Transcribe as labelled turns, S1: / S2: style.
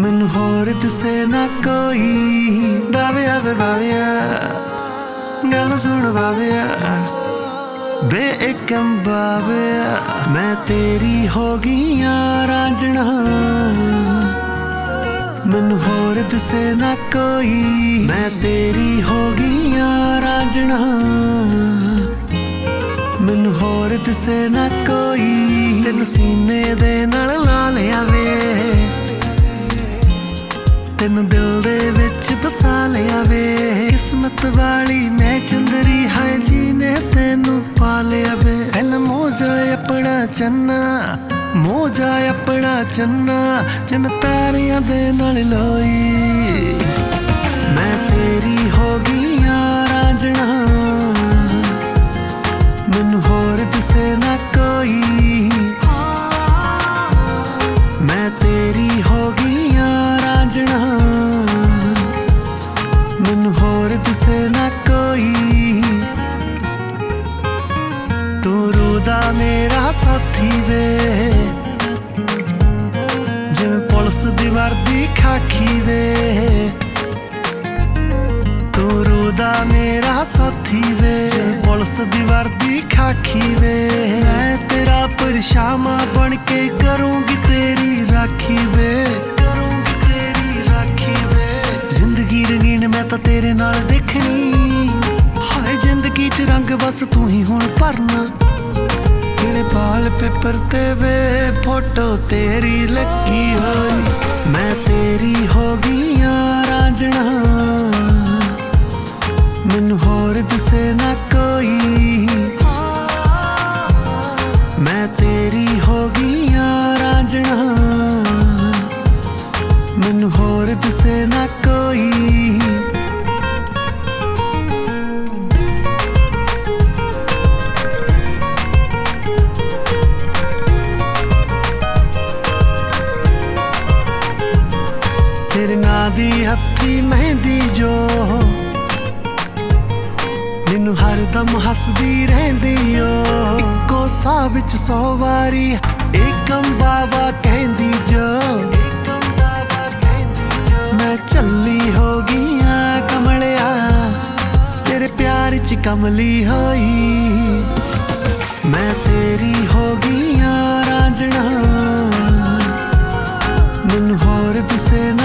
S1: मैनू होर दिसे ना कोई। बाविया वे बाविया गल सुन बाविया बे एकम बाविया, मैं तेरी हो गई रांझना। मैनू होर दिसे ना कोई, मैं तेरी हो गई रांझना। मैनू होर दिसे ना कोई, तेनू सीने दे नाल ला लिया वे, तेनू दिल दे विच बसा लिया वे। किस्मत वाली मैं चंदरी है जी ने तेनू पा लिया वे। पहला मोजा अपना चन्ना, मोजा अपना चन्ना, जिमें तारियां दे नाल लोई। मैं तेरी हो गई रांझना, मैनू होर दिसे ना कोई। मैं तेरी हो गई रांझना, मैनू होर दिसे ना कोई। तू रूदा मेरा साथी वे, जिवें पुलिस दी वर्दी खाकी वे। तू रूदा मेरा साथी वे, जिवें पुलिस दी वर्दी खाकी वे। मैं तेरा परछावां बन के करूंगी तेरी राखी वे, करूंगी तेरी राखी वे। जिंदगी रंगीन मैं तां तेरे नाल देखनी, हाय जिंदगी च रंग बस तू ही हुण भरना। तेरे बाल पेपर ते वे फोटो तेरी लगी होई। मैं तेरी हो गई रांझना, मैनू होर दिसे ना कोई। मैं तेरी हो गई रांझना, मैनू होर दिसे ना कोई। तेरे नां दी हत्थी मेहंदी जो, मैनू हरदम हसदी रहंदी ओ। इक्को साह विच 100 वारी एकम बाबा कहंदी जो, मैं चली हो गई कमलिया, तेरे प्यार च कमली होई। मैं तेरी हो गई रांझना, मैनू होर दिसे